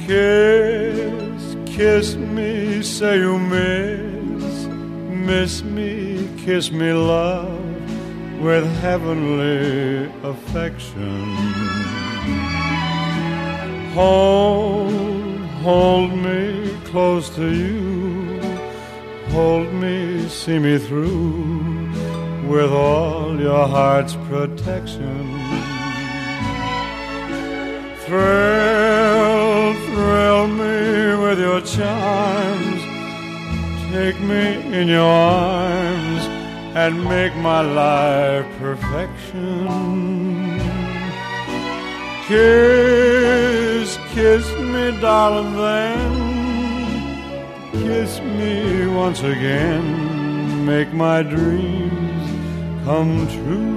Kiss, kiss me, say you miss me, kiss me, love, with heavenly affection. Hold me close to you, hold me, see me through, with all your heart's protection. Thrill me with your charms, take me in your arms, and make my life perfection. Kiss, kiss me, darling, then kiss me once again, make my dreams come true.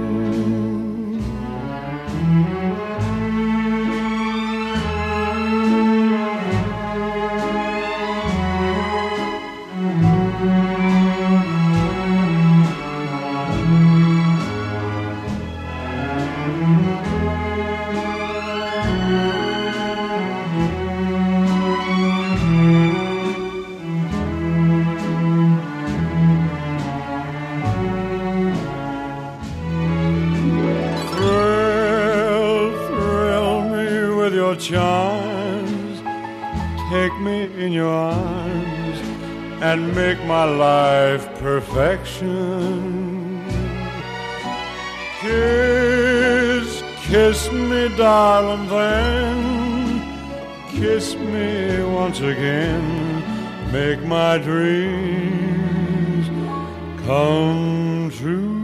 Charms, take me in your arms, and make my life perfection. Kiss, kiss me, darling, then kiss me once again, make my dreams come true.